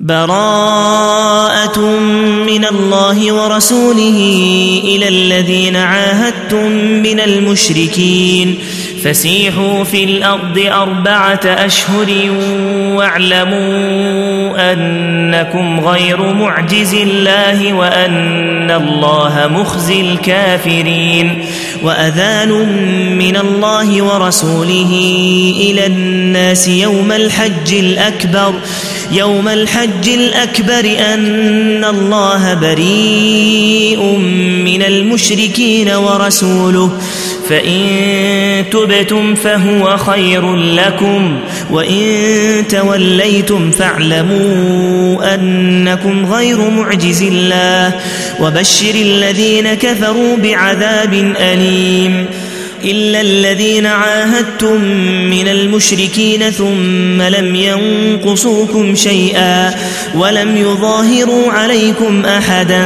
براءة من الله ورسوله إلى الذين عاهدتم من المشركين فسيحوا في الأرض 4 أشهر واعلموا أنكم غير معجز الله وأن الله مخزي الكافرين وأذان من الله ورسوله إلى الناس يوم الحج الأكبر أن الله بريء من المشركين ورسوله فإن تبتم فهو خير لكم وإن توليتم فاعلموا أنكم غير معجز الله وبشر الذين كفروا بعذاب أليم إلا الذين عاهدتم من المشركين ثم لم ينقصوكم شيئا ولم يظاهروا عليكم أحدا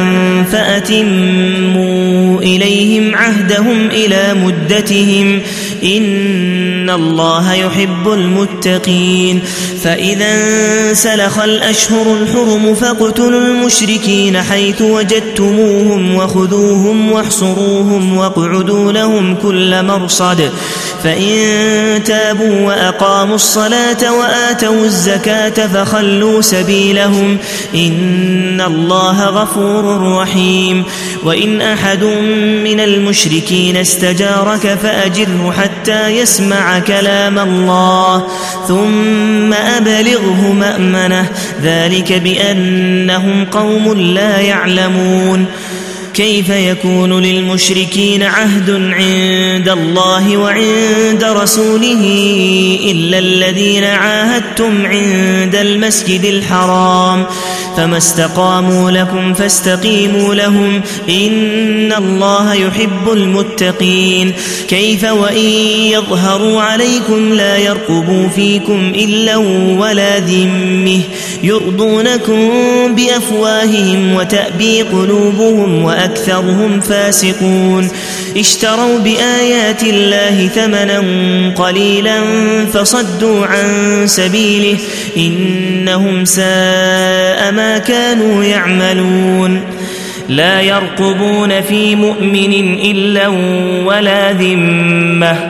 فأتموا إليهم عهدهم إلى مدتهم إن الله يحب المتقين فإذا انسلخ الأشهر الحرم فاقتلوا المشركين حيث وجدتموهم وخذوهم واحصروهم واقعدوا لهم كل مرصد فإن تابوا وأقاموا الصلاة وآتوا الزكاة فخلوا سبيلهم إن الله غفور رحيم وإن أحد من المشركين استجارك فأجره حتى يسمع كلام الله ثم أبلغه مأمنه ذلك بأنهم قوم لا يعلمون كيف يكون للمشركين عهد عند الله وعند رسوله إلا الذين عاهدتم عند المسجد الحرام فما استقاموا لكم فاستقيموا لهم إن الله يحب المتقين كيف وإن يظهروا عليكم لا يرقبوا فيكم إلا ولا ذمة يرضونكم بأفواههم وتأبي قلوبهم وأكثرهم فاسقون اشتروا بآيات الله ثمنا قليلا فصدوا عن سبيله إنهم ساء ما كانوا يعملون لا يرقبون في مؤمن إلا ولا ذمة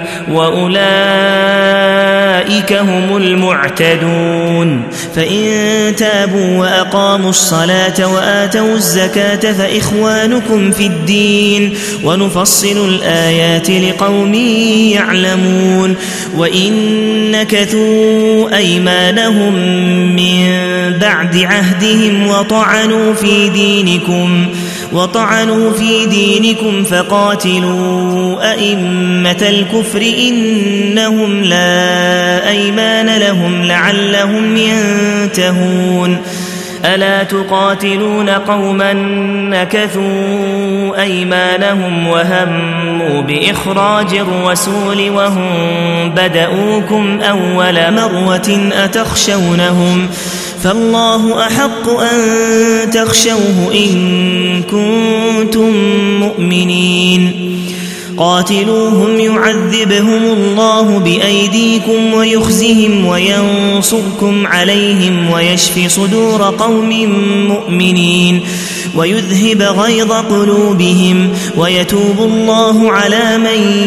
وأولئك هم المعتدون فإن تابوا وأقاموا الصلاة وآتوا الزكاة فإخوانكم في الدين ونفصل الآيات لقوم يعلمون وإن نكثوا أيمانهم من بعد عهدهم وطعنوا في دينكم فقاتلوا أئمة الكفر إنهم لا أيمان لهم لعلهم ينتهون ألا تقاتلون قوما نكثوا أيمانهم وهموا بإخراج الرسول وهم بدؤوكم أول مرة أتخشونهم فالله أحق أن تخشوه إن كنتم مؤمنين قاتلوهم يعذبهم الله بأيديكم ويخزهم وينصركم عليهم ويشفي صدور قوم مؤمنين ويذهب غيظ قلوبهم ويتوب الله على من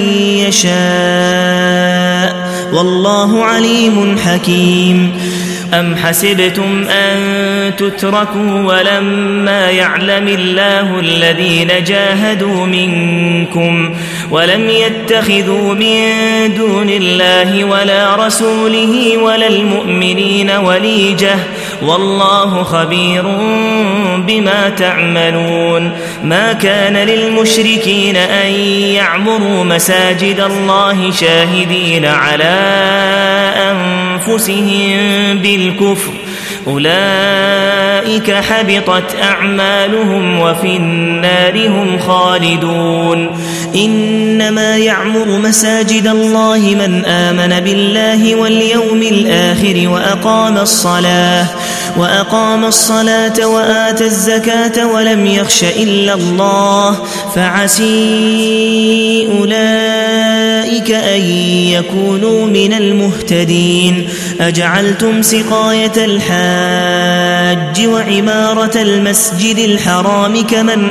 يشاء والله عليم حكيم أم حسبتم أن تتركوا ولما يعلم الله الذين جاهدوا منكم ولم يتخذوا من دون الله ولا رسوله ولا المؤمنين وليجة والله خبير بما تعملون ما كان للمشركين أن يعمروا مساجد الله شاهدين على أنفسهم بالكفر أولئك حبطت أعمالهم وفي النار هم خالدون إنما يعمر مساجد الله من آمن بالله واليوم الآخر وأقام الصلاة وآتى الزكاة ولم يخش إلا الله فعسي أولئك أن يكونوا من المهتدين أجعلتم سقاية الحاج الحج وعمارة المسجد الحرام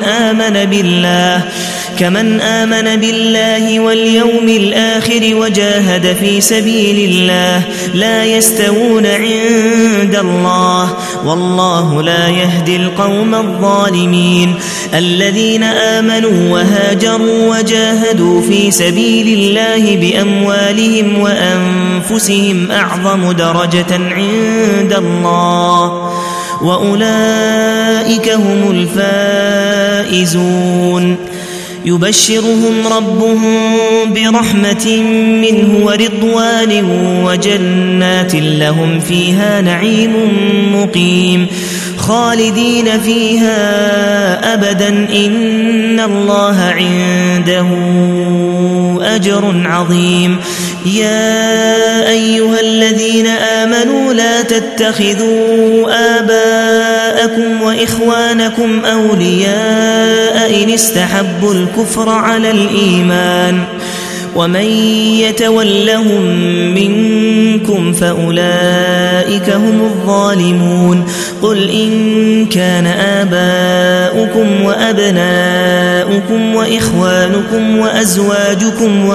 كمن آمن بالله واليوم الآخر وجاهد في سبيل الله لا يستوون عند الله والله لا يهدي القوم الظالمين. الذين آمنوا وهاجروا وجاهدوا في سبيل الله بأموالهم وأنفسهم أعظم درجة عند الله وأولئك هم الفائزون. يبشرهم ربهم برحمة منه ورضوان وجنات لهم فيها نعيم مقيم خالدين فيها أبدا إن الله عنده أجر عظيم. يا أيها الذين آمنوا لا تتخذوا آباءكم وإخوانكم أولياء إن استحبوا الكفر على الإيمان ومن يتولهم منكم فأولئك هم الظالمون. قل إن كان آباؤكم وأبناؤكم وإخوانكم وأزواجكم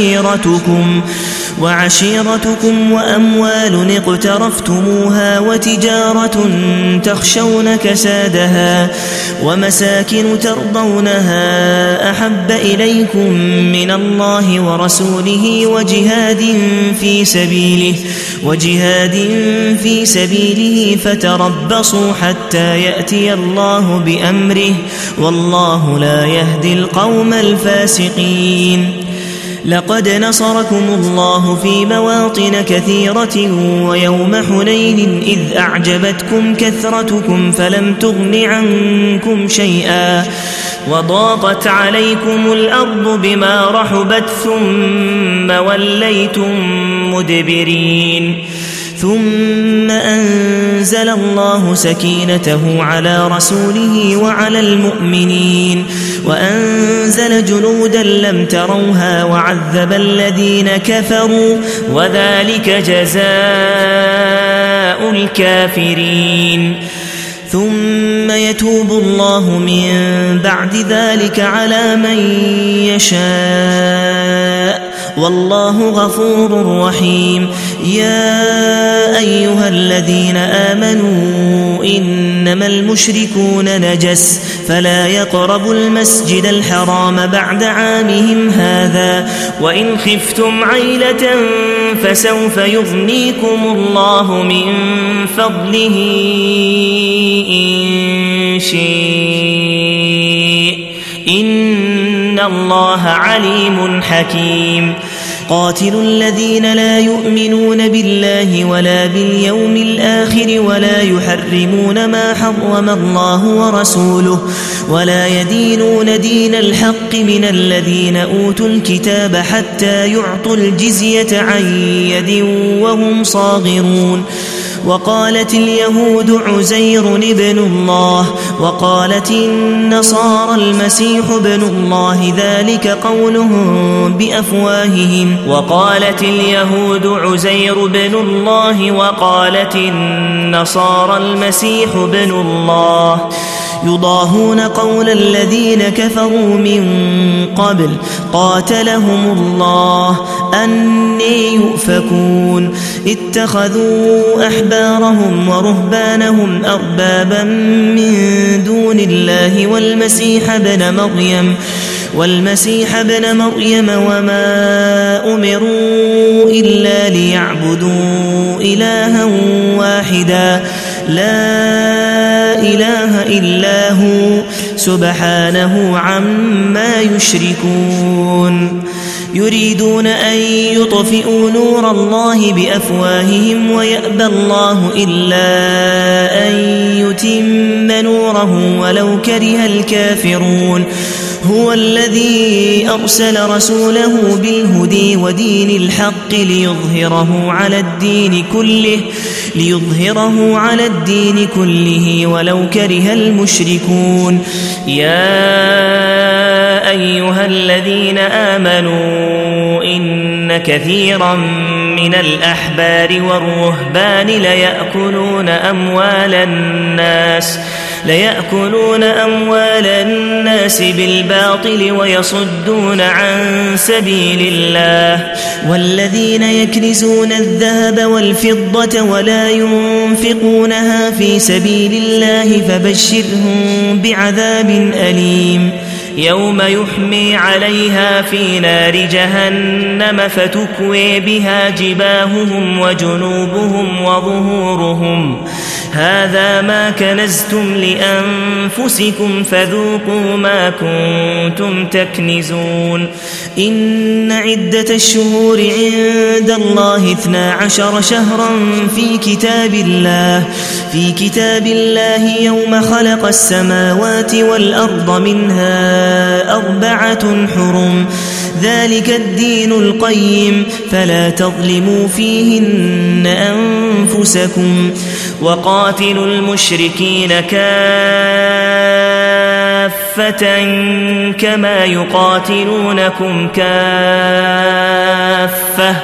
وعشيرتكم وأموال اقترفتموها وتجارة تخشون كسادها ومساكن ترضونها أحب إليكم من الله ورسوله وجهاد في سبيله فتربصوا حتى يأتي الله بأمره والله لا يهدي القوم الفاسقين. لقد نصركم الله في مواطن كثيرة ويوم حنين إذ أعجبتكم كثرتكم فلم تغن عنكم شيئا وضاقت عليكم الأرض بما رحبت ثم وليتم مدبرين. ثم أنزل الله سكينته على رسوله وعلى المؤمنين وأنزل جنودا لم تروها وعذب الذين كفروا وذلك جزاء الكافرين. ثم يتوب الله من بعد ذلك على من يشاء والله غفور رحيم. يا أيها الذين آمنوا إنما المشركون نجس فلا يقربوا المسجد الحرام بعد عامهم هذا وإن خفتم عيلة فسوف يغنيكم الله من فضله إن شاء إن الله عليم حكيم. قاتلوا الذين لا يؤمنون بالله ولا باليوم الآخر ولا يحرمون ما حرم الله ورسوله ولا يدينون دين الحق من الذين أوتوا الكتاب حتى يعطوا الجزية عن يد وهم صاغرون. وقالت اليهود عزير ابن الله وقالت النصارى المسيح ابن الله ذلك قولهم بأفواههم. وقالت اليهود عزير ابن الله وقالت النصارى المسيح ابن الله يضاهون قول الذين كفروا من قبل قاتلهم الله أني يؤفكون. اتخذوا أحبارهم ورهبانهم أربابا من دون الله والمسيح ابن مريم وما أمروا إلا ليعبدوا إلها واحدا لا إله إلا هو سبحانه عما يشركون. يريدون أن يطفئوا نور الله بأفواههم ويأبى الله إلا أن يتم نوره ولو كره الكافرون. هو الذي أرسل رسوله بالهدى ودين الحق ليظهره على الدين كله ولو كره المشركون. يا أيها الذين آمنوا إن كثيرا من الأحبار والرهبان ليأكلون أموال الناس بالباطل ويصدون عن سبيل الله. والذين يكنزون الذهب والفضة ولا ينفقونها في سبيل الله فبشرهم بعذاب أليم يوم يحمي عليها في نار جهنم فتكوي بها جباههم وجنوبهم وظهورهم هذا ما كنزتم لأنفسكم فذوقوا ما كنتم تكنزون. إن عدة الشهور عند الله 12 شهرا في كتاب الله يوم خلق السماوات والأرض منها 4 حرم ذلك الدين القيم فلا تظلموا فيهن أنفسكم وقاتلوا المشركين كافة كما يقاتلونكم كافة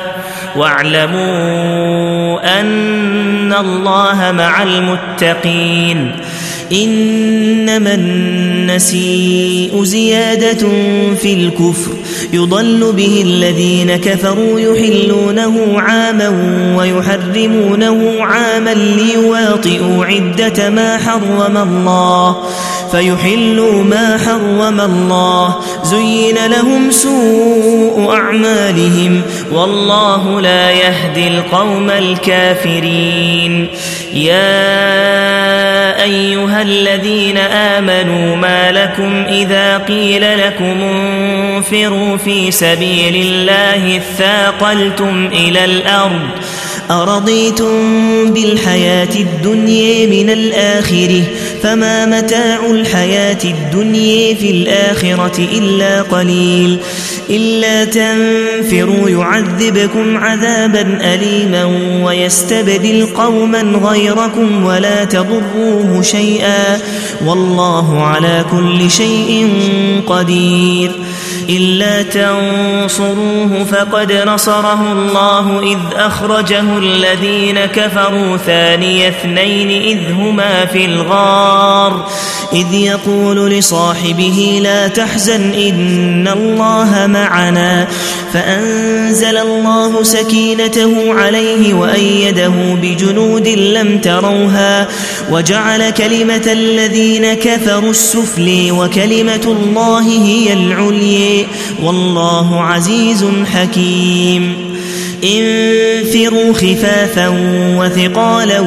واعلموا أن الله مع المتقين. إنما النسيء زيادة في الكفر يضل به الذين كفروا يحلونه عاما ويحرمونه عاما ليواطئوا عدة ما حرم الله فيحلوا ما حرم الله زين لهم سوء أعمالهم والله لا يهدي القوم الكافرين. يا أيها الذين آمنوا ما لكم إذا قيل لكم انفروا في سبيل الله اثاقلتم إلى الأرض أرضيتم بالحياة الدنيا من الآخرة فما متاع الحياة الدنيا في الآخرة إلا قليل. إلا تنفروا يعذبكم عذابا أليما ويستبدل قوما غيركم ولا تضروه شيئا والله على كل شيء قدير. إلا تنصروه فقد نصره الله إذ أخرجه الذين كفروا ثاني اثنين إذ هما في الغار إذ يقول لصاحبه لا تحزن إن الله معنا فأنزل الله سكينته عليه وأيده بجنود لم تروها وجعل كلمة الذين كفروا السفلي وكلمة الله هي العليا والله عزيز حكيم. انفروا خفافا وثقالا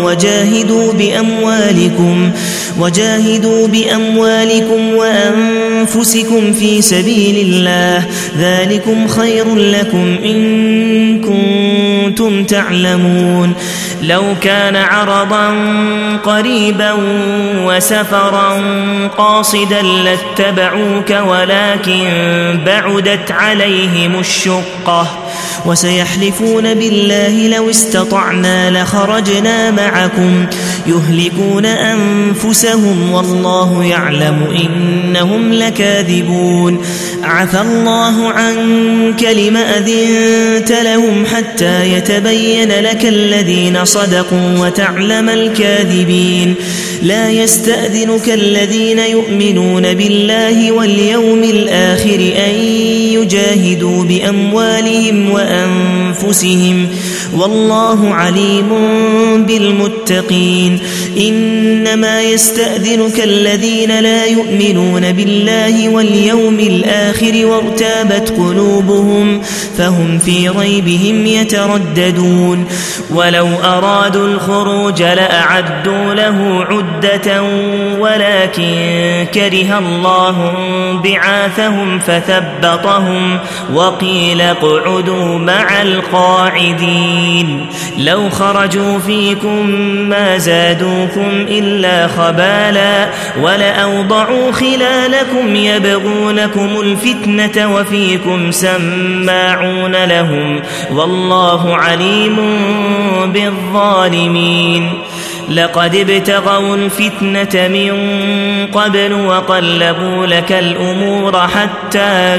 وجاهدوا بأموالكم وأنفسكم في سبيل الله ذلكم خير لكم إن كنتم تعلمون. لو كان عرضا قريبا وسفرا قاصدا لاتبعوك ولكن بعدت عليهم الشقة وسيحلفون بالله لو استطعنا لخرجنا معكم يهلكون أنفسهم والله يعلم إنهم لكاذبون. عفى الله عنك لم أذنت لهم حتى يتبين لك الذين صدقوا وتعلم الكاذبين. لا يستأذنك الذين يؤمنون بالله واليوم الآخر أن يجاهدوا بأموالهم وأنفسهم والله عليم بالمتقين. إنما يستأذنك الذين لا يؤمنون بالله واليوم الآخر وارتابت قلوبهم فهم في ريبهم يترددون. ولو أرادوا الخروج لأعدوا له عدة ولكن كره الله بعاثهم فثبطهم وقيل اقعدوا مع القاعدين. لو خرجوا فيكم ما زادوكم إلا خبالا ولأوضعوا خلالكم يبغونكم الفتنة وفيكم سماعون لهم والله عليم بالظالمين. لقد ابتغوا الفتنة من قبل وقلبوا لك الأمور حتى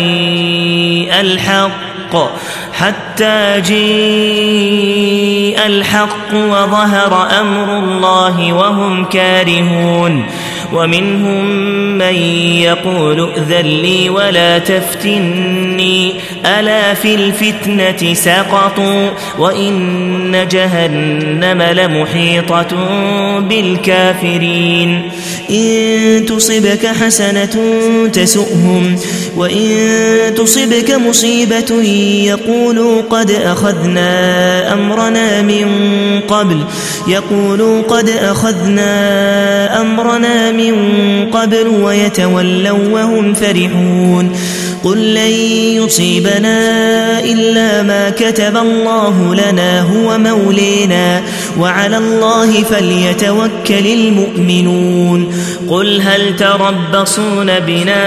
جيء الحق وظهر أمر الله وهم كارهون ومنهم من يقول ائذن لي ولا تفتني ألا في الفتنة سقطوا وإن جهنم لمحيطة بالكافرين إن تصبك حسنة تسؤهم وإن تصبك مصيبة يقولوا قد أخذنا أمرنا من قبل ويتولوا وهم فرحون قل لن يصيبنا إلا ما كتب الله لنا هو مولينا وعلى الله فليتوكل المؤمنون قل هل تربصون بنا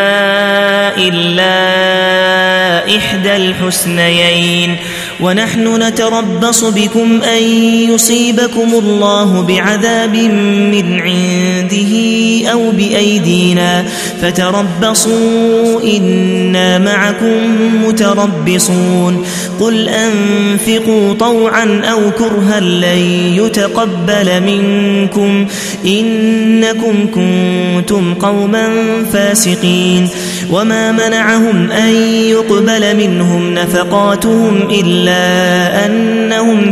إلا إحدى الحسنيين ونحن نتربص بكم أن يصيبكم الله بعذاب من عنده أو بأيدينا فتربصوا إنا معكم متربصون قل أنفقوا طوعا أو كرها لن يتقبل منكم إنكم كنتم قوما فاسقين وما منعهم أن يقبل منهم نفقاتهم إلا أنهم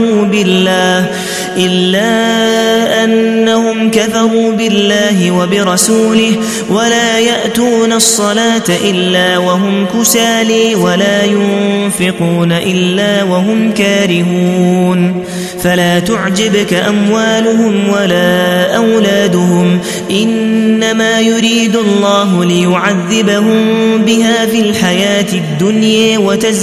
كفروا بالله وبرسوله ولا يأتون الصلاة إلا وهم كسالى ولا ينفقون إلا وهم كارهون فلا تعجبك أموالهم ولا أولادهم إنما يريد الله ليعذبهم بها في الحياة الدنيا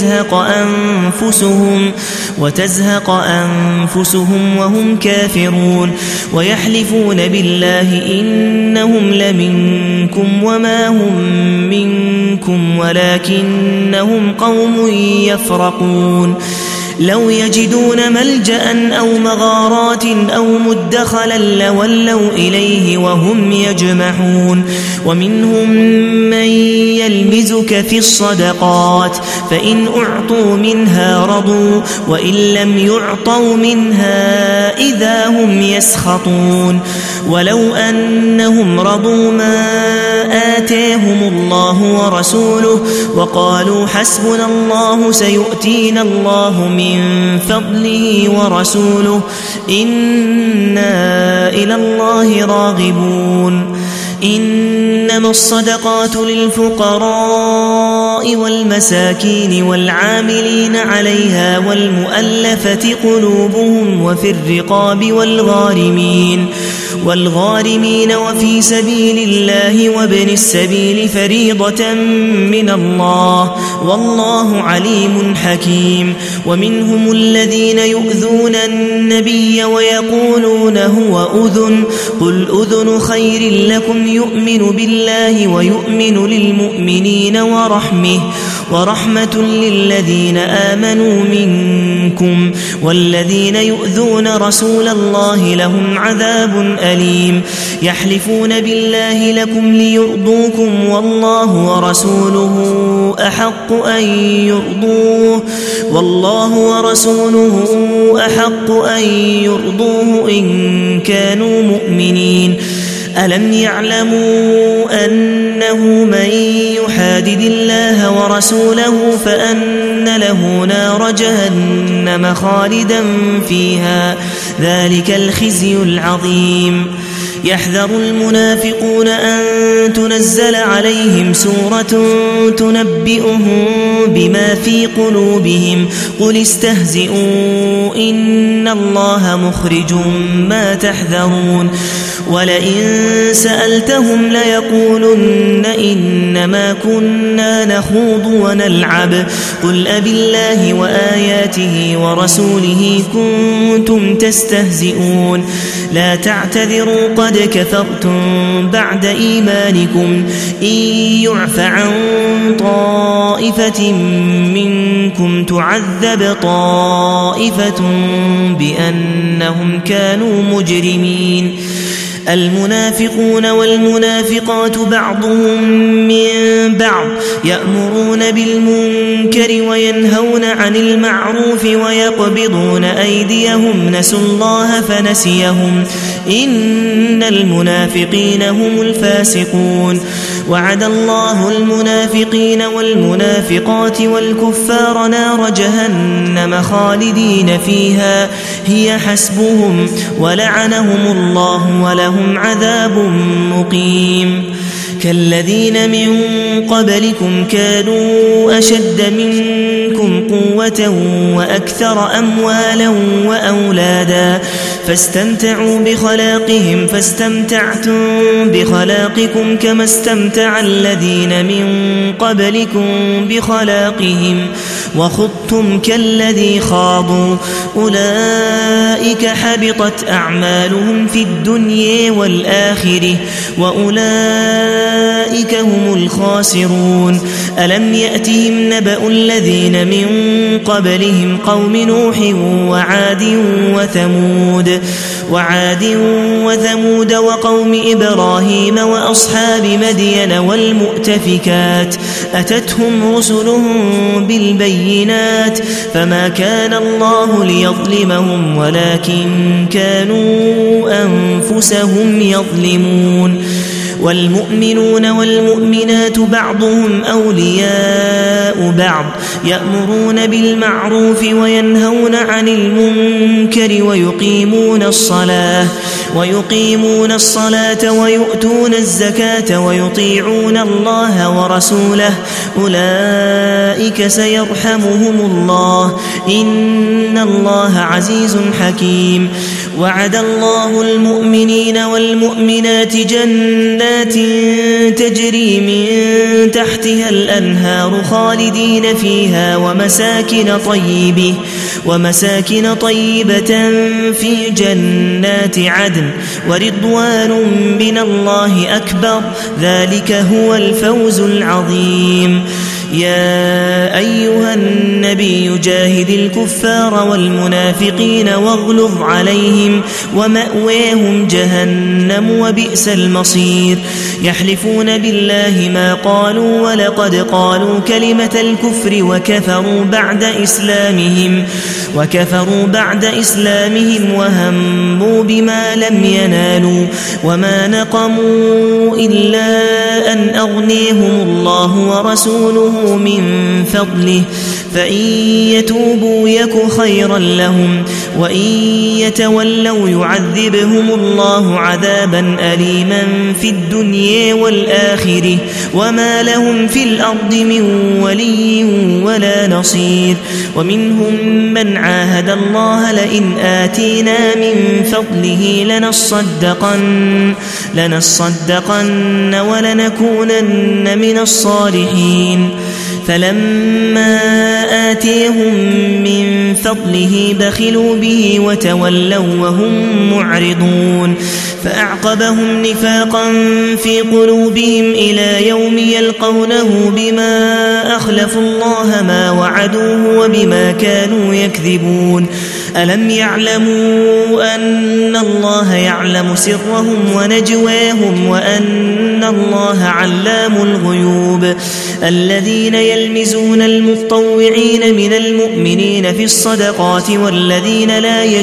وتزهق أنفسهم وهم كافرون ويحلفون بالله إنهم لمنكم وما هم منكم ولكنهم قوم يفرقون لو يجدون ملجأ أو مغارات أو مدخلا لولوا إليه وهم يجمحون ومنهم من يلمزك في الصدقات فإن أعطوا منها رضوا وإن لم يعطوا منها إذا هم يسخطون ولو أنهم رضوا ما آتاهم الله ورسوله وقالوا حسبنا الله سيؤتينا الله من فضله ورسوله إنا إلى الله راغبون إنما الصدقات للفقراء والمساكين والعاملين عليها والمؤلفة قلوبهم وفي الرقاب والغارمين وفي سبيل الله وابن السبيل فريضة من الله والله عليم حكيم ومنهم الذين يؤذون النبي ويقولون هو أذن قل أذن خير لكم يؤمن بالله ويؤمن للمؤمنين ورحمة للذين آمنوا منكم والذين يؤذون رسول الله لهم عذاب أليم يحلفون بالله لكم ليرضوكم والله ورسوله أحق أن يرضوه إن كانوا مؤمنين ألم يعلموا أنه من يحادد الله ورسوله فأن له نار جهنم خالدا فيها ذلك الخزي العظيم يحذر المنافقون أن تنزل عليهم سورة تنبئهم بما في قلوبهم قل استهزئوا إن الله مخرج ما تحذرون ولئن سألتهم ليقولن إنما كنا نخوض ونلعب قل أبالله وآياته ورسوله كنتم تستهزئون لا تعتذروا قد كفرتم بعد إيمانكم إن يعف عن طائفة منكم تعذب طائفة بأنهم كانوا مجرمين المنافقون والمنافقات بعضهم من بعض يأمرون بالمنكر وينهون عن المعروف ويقبضون أيديهم نسوا الله فنسيهم إن المنافقين هم الفاسقون وعد الله المنافقين والمنافقات والكفار نار جهنم خالدين فيها هي حسبهم ولعنهم الله ولهم عذاب مقيم كالذين من قبلكم كانوا أشد منكم قوة وأكثر أموالا وأولادا فاستمتعوا بخلاقهم فاستمتعتم بخلاقكم كما استمتع الذين من قبلكم بخلاقهم وخضتم كالذي خاضوا أولئك حبطت أعمالهم في الدنيا والآخرة وأولئك هم الخاسرون ألم يأتهم نبأ الذين من قبلهم قوم نوح وعاد وثمود وقوم إبراهيم وأصحاب مدين والمؤتفكات أتتهم رسلهم بالبينات فما كان الله ليظلمهم ولكن كانوا أنفسهم يظلمون والمؤمنون والمؤمنات بعضهم أولياء بعض يأمرون بالمعروف وينهون عن المنكر ويقيمون الصلاة ويؤتون الزكاة ويطيعون الله ورسوله أولئك سيرحمهم الله إن الله عزيز حكيم وعد الله المؤمنين والمؤمنات جنات تجري من تحتها الأنهار خالدين فيها ومساكن طيبة في جنات عدن ورضوان من الله أكبر ذلك هو الفوز العظيم يا أيها النبي جاهد الكفار والمنافقين واغلظ عليهم ومأواهم جهنم وبئس المصير يحلفون بالله ما قالوا ولقد قالوا كلمة الكفر وكفروا بعد إسلامهم وهموا بما لم ينالوا وما نقموا إلا أن أغنيهم الله ورسوله من فضله فإن يتوبوا يك خيرا لهم وإن يتولوا يعذبهم الله عذابا أليما في الدنيا والآخرة وما لهم في الأرض من ولي ولا نصير ومنهم من عاهد الله لئن آتينا من فضله لنصدقن ولنكونن من الصالحين فلما آتيهم من فضله بخلوا به وتولوا وهم معرضون فأعقبهم نفاقا في قلوبهم إلى يوم يلقونه بما أخلفوا الله ما وعدوه وبما كانوا يكذبون ألم يعلموا أن الله يعلم سرهم ونجواهم وأن الله علام الغيوب الذين يلمزون المتطوعين من المؤمنين في الصدقات والذين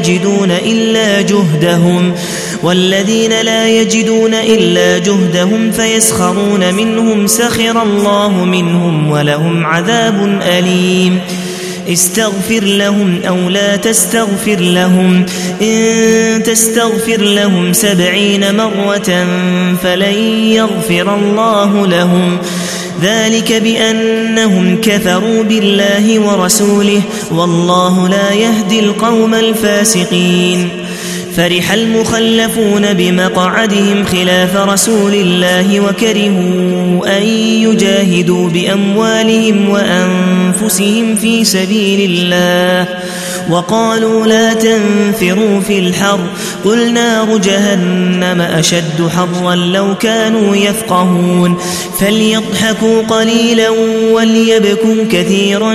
لا يجدون إلا جهدهم فيسخرون منهم سخر الله منهم ولهم عذاب أليم استغفر لهم أو لا تستغفر لهم إن تستغفر لهم 70 مرة فلن يغفر الله لهم ذلك بأنهم كفروا بالله ورسوله والله لا يهدي القوم الفاسقين فرح المخلفون بمقعدهم خلاف رسول الله وكرهوا أن يجاهدوا بأموالهم وأنفسهم في سبيل الله وقالوا لا تنفروا في الحر قل نار جهنم أشد حرا لو كانوا يفقهون فليضحكوا قليلا وليبكوا كثيرا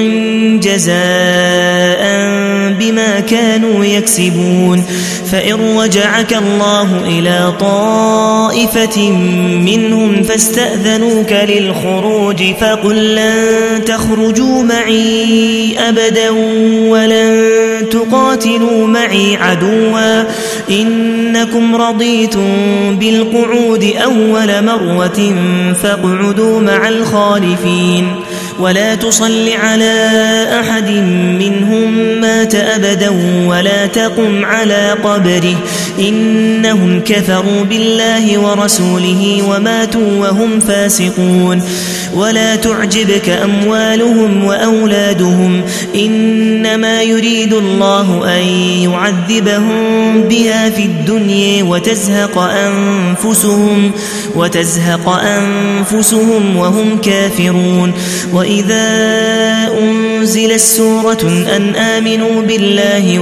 جزاء بما كانوا يكسبون فإن رجعك الله إلى طائفة منهم فاستأذنوك للخروج فقل لن تخرجوا معي أبدا ولن تقاتلوا معي عدوا إنكم رضيتم بالقعود أول مرة فاقعدوا مع الخالفين ولا تصل على أحد منهم مات أبدا ولا تقم على قبره إنهم كفروا بالله ورسوله وماتوا وهم فاسقون ولا تعجبك أموالهم وأولادهم إنما يريد الله أن يعذبهم بها في الدنيا وتزهق أنفسهم وهم كافرون وإذا أنزلت سورة أن آمنوا بالله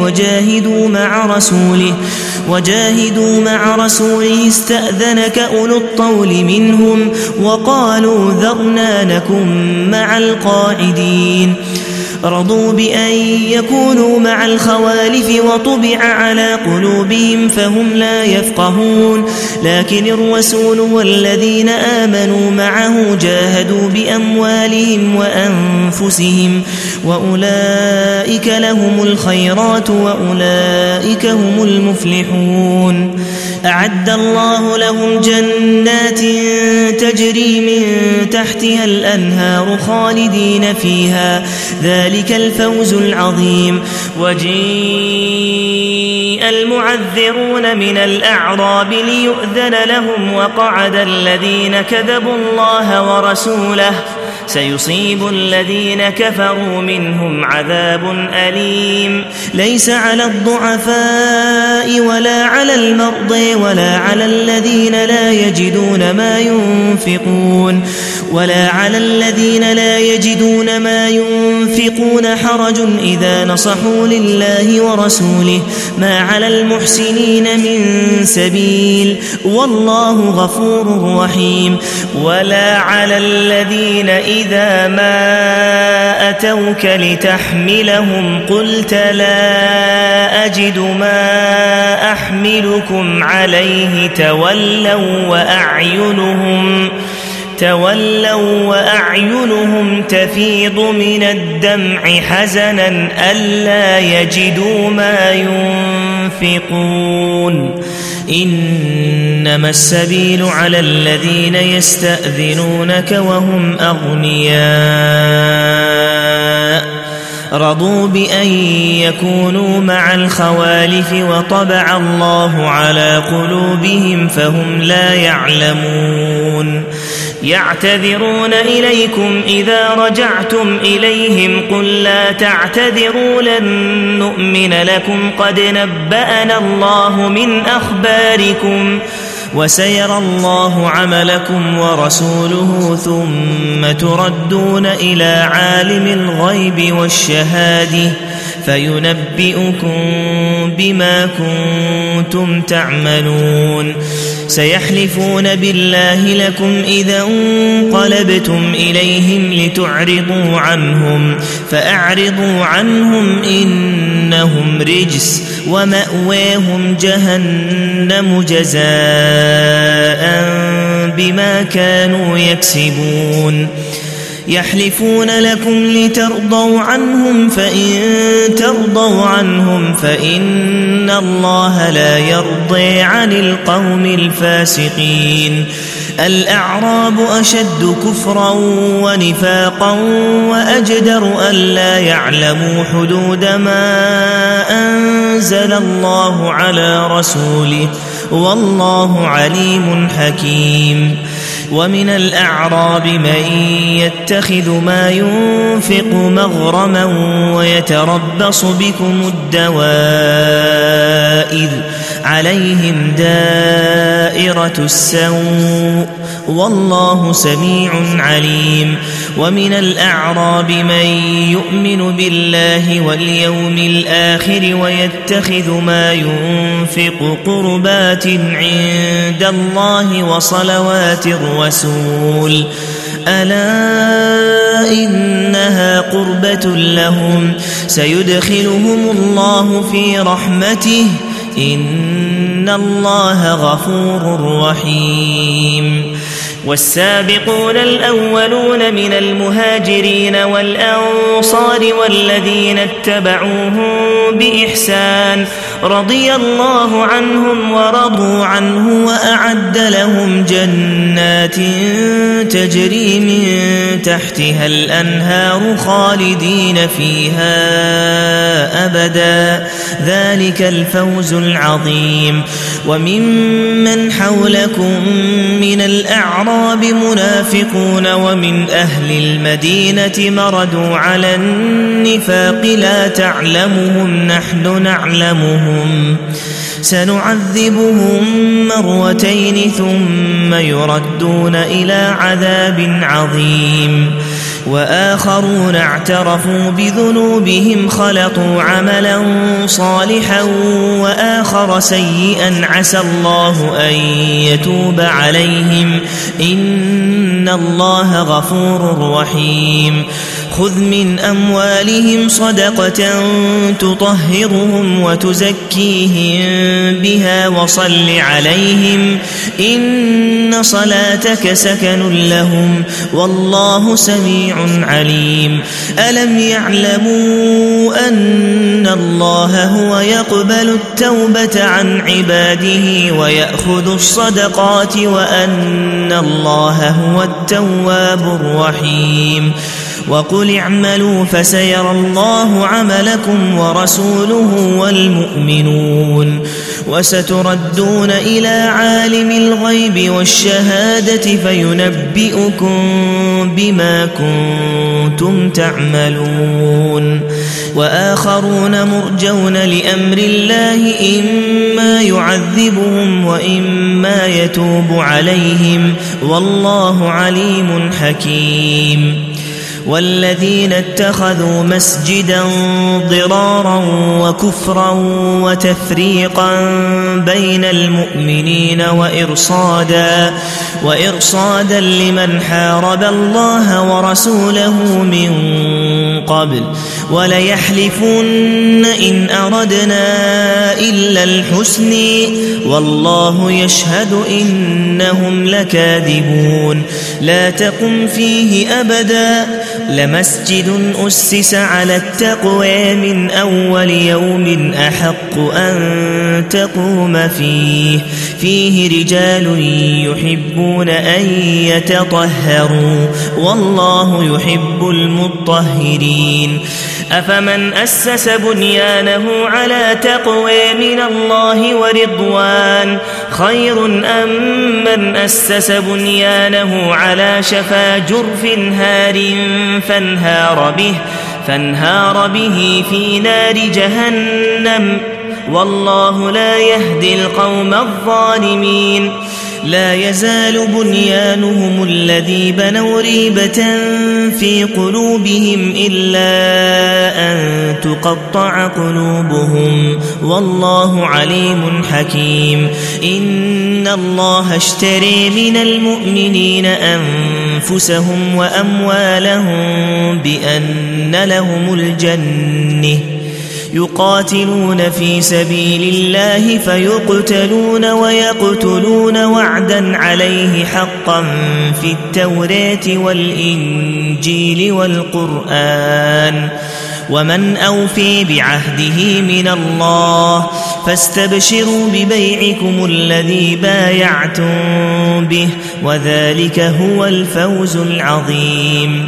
وجاهدوا مع رسوله استأذنك أولو الطول منهم وقالوا ذرنا نكن مع القاعدين رضوا بأن يكونوا مع الخوالف وطبع على قلوبهم فهم لا يفقهون لكن الرسول والذين آمنوا معه جاهدوا بأموالهم وأنفسهم وأولئك لهم الخيرات وأولئك هم المفلحون أعد الله لهم جنات تجري من تحتها الأنهار خالدين فيها ذلك الفوز العظيم وجيء المعذرون من الأعراب ليؤذن لهم وقعد الذين كذبوا الله ورسوله سيصيب الذين كفروا منهم عذاب أليم ليس على الضعفاء ولا على المرضى ولا على الذين لا يجدون ما ينفقون حرج إذا نصحوا لله ورسوله ما على المحسنين من سبيل والله غفور رحيم ولا على الذين إذا ما أتوك لتحملهم قلت لا أجد ما أحملكم عليه تولوا وأعينهم تفيض من الدمع حزنا ألا يجدوا ما ينفقون إنما السبيل على الذين يستأذنونك وهم أغنياء رضوا بأن يكونوا مع الخوالف وطبع الله على قلوبهم فهم لا يعلمون يعتذرون إليكم إذا رجعتم إليهم قل لا تعتذروا لن نؤمن لكم قد نبأنا الله من أخباركم وسيرى الله عملكم ورسوله ثم تردون إلى عالم الغيب والشهادة فينبئكم بما كنتم تعملون سيحلفون بالله لكم إذا انقلبتم إليهم لتعرضوا عنهم فأعرضوا عنهم إنهم رجس ومأواهم جهنم جزاء بما كانوا يكسبون يحلفون لكم لترضوا عنهم فإن ترضوا عنهم فإن الله لا يرضي عن القوم الفاسقين الأعراب أشد كفرا ونفاقا وأجدر ألا يعلموا حدود ما أنزل الله على رسوله والله عليم حكيم ومن الأعراب من يتخذ ما ينفق مغرما ويتربص بكم الدوائر عليهم دائرة السوء والله سميع عليم. ومن الأعراب من يؤمن بالله واليوم الآخر ويتخذ ما ينفق قربات عند الله وصلوات الرسول ألا إنها قربة لهم سيدخلهم الله في رحمته إن الله غفور رحيم. والسابقون الأولون من المهاجرين والأنصار والذين اتبعوهم بإحسان رضي الله عنهم ورضوا عنه وأعد لهم جنات تجري من تحتها الأنهار خالدين فيها أبدا ذلك الفوز العظيم. وممن حولكم من الأعراب منافقون ومن أهل المدينة مردوا على النفاق لا تعلمهم نحن نعلمهم سنعذبهم مرتين ثم يردون إلى عذاب عظيم. وآخرون اعترفوا بذنوبهم خلطوا عملا صالحا وآخر سيئا عسى الله أن يتوب عليهم إن الله غفور رحيم. خذ من أموالهم صدقة تطهرهم وتزكيهم بها وصل عليهم إن صلاتك سكن لهم والله سميع عليم. ألم يعلموا أن الله هو يقبل التوبة عن عباده ويأخذ الصدقات وأن الله هو التواب الرحيم. وقل اعملوا فسيرى الله عملكم ورسوله والمؤمنون وستردون إلى عالم الغيب والشهادة فينبئكم بما كنتم تعملون. وآخرون مرجون لأمر الله إما يعذبهم وإما يتوب عليهم والله عليم حكيم. والذين اتخذوا مسجدا ضرارا وكفرا وتفريقا بين المؤمنين وإرصادا لمن حارب الله ورسوله من قبل وليحلفن إن أردنا إلا الحسن والله يشهد إنهم لكاذبون. لا تقم فيه أبدا لمسجد أسس على التقوى من أول يوم أحق أن تقوم فيه رجال يحبون أن يتطهروا والله يحب المطهرين. أفمن أسس بنيانه على تقوى من الله ورضوان خير أم من أسس بنيانه على شفا جرف هار فانهار به في نار جهنم والله لا يهدي القوم الظالمين. لا يزال بنيانهم الذي بنوا ريبة في قلوبهم إلا أن تقطع قلوبهم والله عليم حكيم. إن الله اشتري من المؤمنين أنفسهم وأموالهم بأن لهم الجنة يقاتلون في سبيل الله فيقتلون ويقتلون وعدا عليه حقا في التوراة والإنجيل والقرآن ومن أوفي بعهده من الله فاستبشروا ببيعكم الذي بايعتم به وذلك هو الفوز العظيم.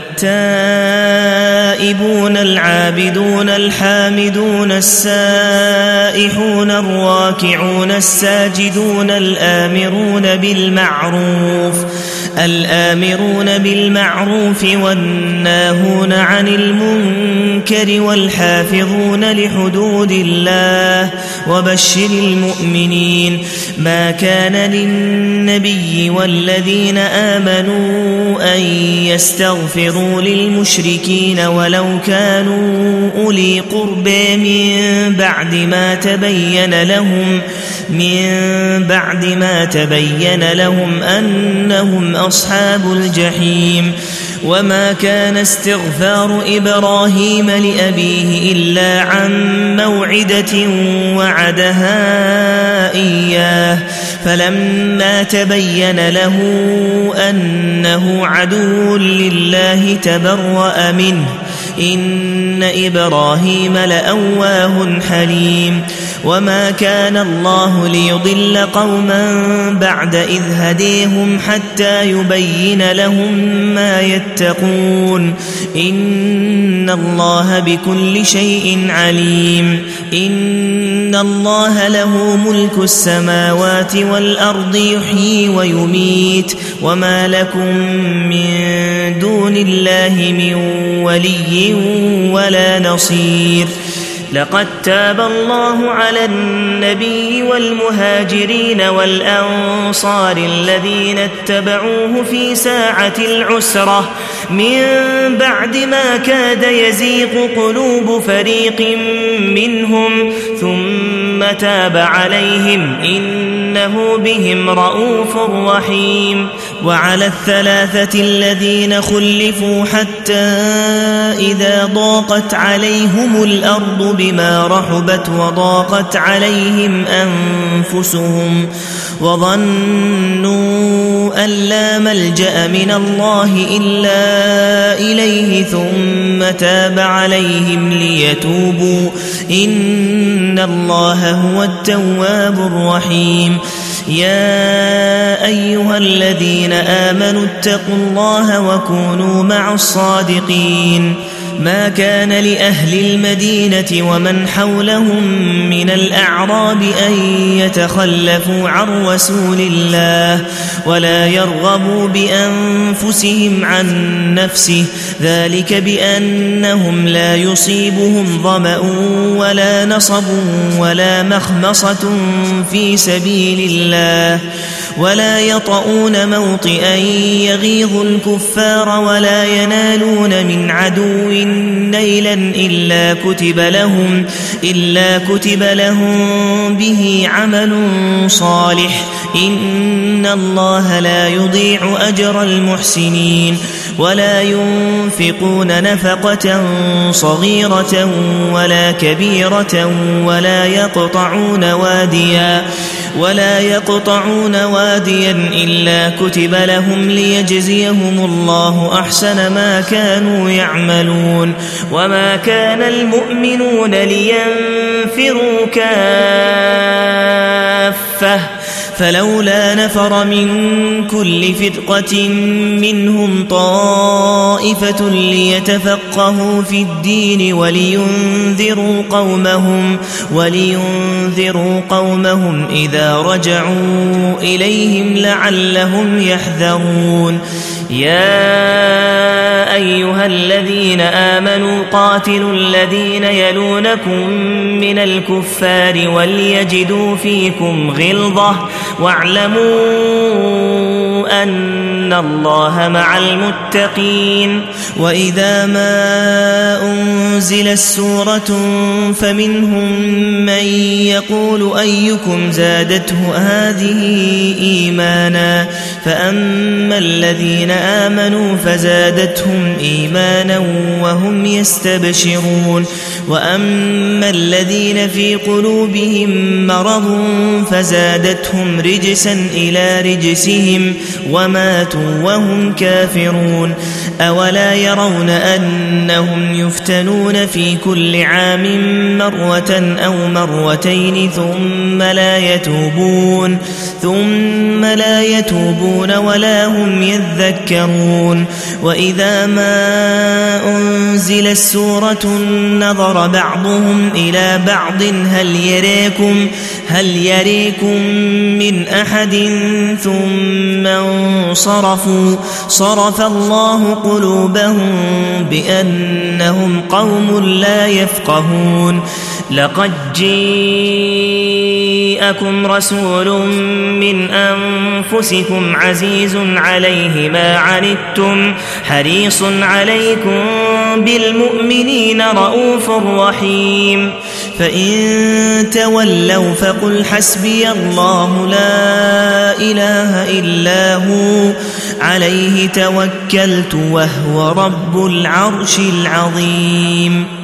التائبون العابدون الحامدون السائحون الراكعون الساجدون الآمرون بالمعروف الآمرون بالمعروف والناهون عن المنكر والحافظون لحدود الله وبشر المؤمنين. ما كان للنبي والذين آمنوا أن يستغفروا للمشركين ولو كانوا أولي قرب من بعد ما تبين لهم أنهم أصحاب الجحيم. وما كان استغفار إبراهيم لأبيه إلا عن موعدة وعدها إياه فلما تبين له أنه عدو لله تبرأ منه إن إبراهيم لأواه حليم. وما كان الله ليضل قوما بعد إذ هديهم حتى يبين لهم ما يتقون إن الله بكل شيء عليم. إن الله له ملك السماوات والأرض يحيي ويميت وما لكم من دون الله من ولي ولا نصير. لقد تاب الله على النبي والمهاجرين والأنصار الذين اتبعوه في ساعة العسرة من بعد ما كاد يزيغ قلوب فريق منهم ثم تاب عليهم إنه بهم رءوف رحيم. وعلى الثلاثة الذين خلفوا حتى إذا ضاقت عليهم الأرض بما رحبت وضاقت عليهم أنفسهم وظنوا أن لا ملجأ من الله إلا إليه ثم تاب عليهم ليتوبوا إن الله هو التواب الرحيم. يا أيها الذين آمنوا اتقوا الله وكونوا مع الصادقين. ما كان لأهل المدينة ومن حولهم من الأعراب أن يتخلفوا عن رسول الله ولا يرغبوا بأنفسهم عن نفسه ذلك بأنهم لا يصيبهم ظمأ ولا نصب ولا مخمصة في سبيل الله ولا يطؤون موطئا يغيظ الكفار ولا ينالون من عدو نيلا إلا كتب لهم به عمل صالح إن الله لا يضيع أجر المحسنين. ولا ينفقون نفقة صغيرة ولا كبيرة ولا يقطعون واديا إلا كتب لهم ليجزيهم الله أحسن ما كانوا يعملون. وما كان المؤمنون لينفروا كافة فلولا نفر من كل فرقة منهم طائفة ليتفقهوا في الدين ولينذروا قومهم إذا رجعوا إليهم لعلهم يحذرون. يا أيها الذين آمنوا قاتلوا الذين يلونكم من الكفار وليجدوا فيكم غلظة واعلموا أن الله مع المتقين. وإذا ما أنزلت سورة فمنهم من يقول أيكم زادته هذه إيمانا فأما الذين آمنوا فزادتهم إيمانا وهم يستبشرون وأما الذين في قلوبهم مرض فزادتهم رجسا إلى رجسهم وماتوا وهم كافرون. أولا يرون أنهم يفتنون في كل عام مرة أو مرتين ثم لا يتوبون يتوبون ولا هم يذكرون وإذا ما أنزلت سورة نظر بعضهم إلى بعض هل يريكم من أحد ثم انصرفوا صرف الله قلوبهم بأنهم قوم لا يفقهون لقد جاءكم رسول من أنفسكم عزيز عليه ما عنتم حريص عليكم بالمؤمنين رؤوف رحيم فإن تولوا فقل حسبي الله لا إله إلا هو عليه توكلت وهو رب العرش العظيم